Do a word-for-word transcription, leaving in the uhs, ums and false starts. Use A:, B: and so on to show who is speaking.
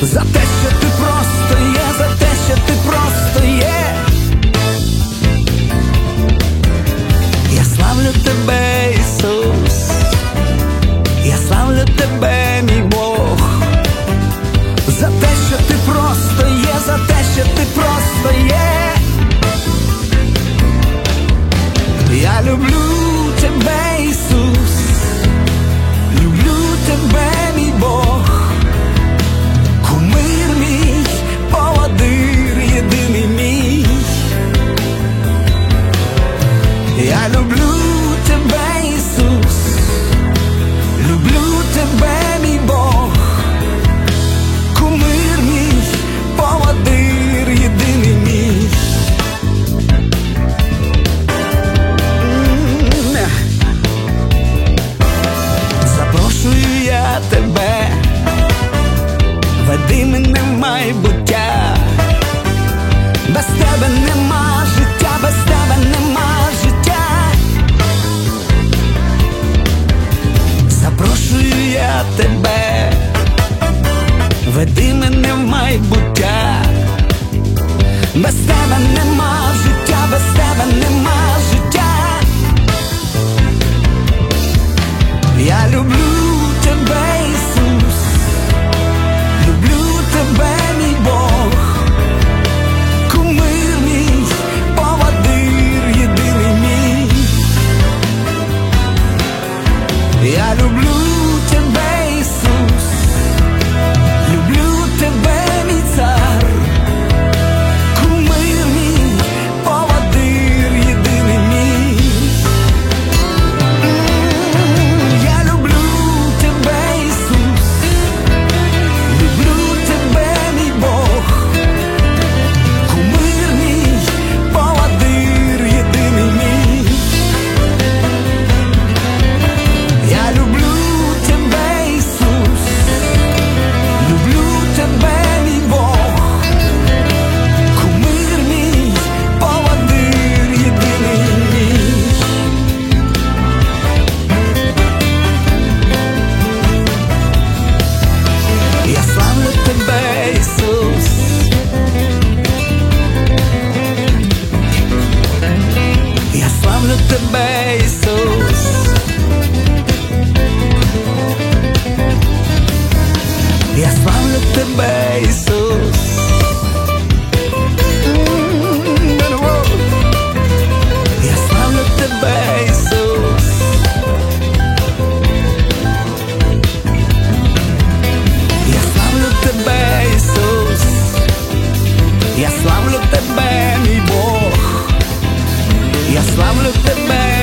A: за те, що ти просто є, за те, що ти просто є. Я славлю тебе, Ісус, я славлю тебе, мій Бог, за те, що ти просто є, за те, що ти просто є. Я люблю тебе, Ісус, люблю тебе, мій Бог, кумир мій, поводир єдиний мій. Я люблю тебе, Ісус, люблю тебе, мій Бог, кумир мій, поводир єдиний мій. Запрошую я тебе, веди мене в майбуття. Без тебе нема життя, без тебе нема життя. Запрошую я тебе, веди мене в майбуття. Без тебе нема життя, без тебе нема життя. Я люблю тебе, Ісус, люблю тебе, мій Бог, кумир мій, поводир єдиний мій. Я люблю тебе, Ісус, люблю тебе, мій цар, кумир мій, поводир єдиний мій. Я люблю тебе, Ісус, люблю тебе, мій Бог, кумир мій, поводир єдиний мій. Я люблю тебе, Ісус, люблю тебе, мій Бог, кумир мій, поводир єдиний мій. Я славлю тебе, Ісус, я славлю тебе, Ісус, я славлю тебе, Ісус. Я славлю тебе, Ісус. Я славлю тебе, Ісус, я славлю тебе, мій Бог, я славлю тебе,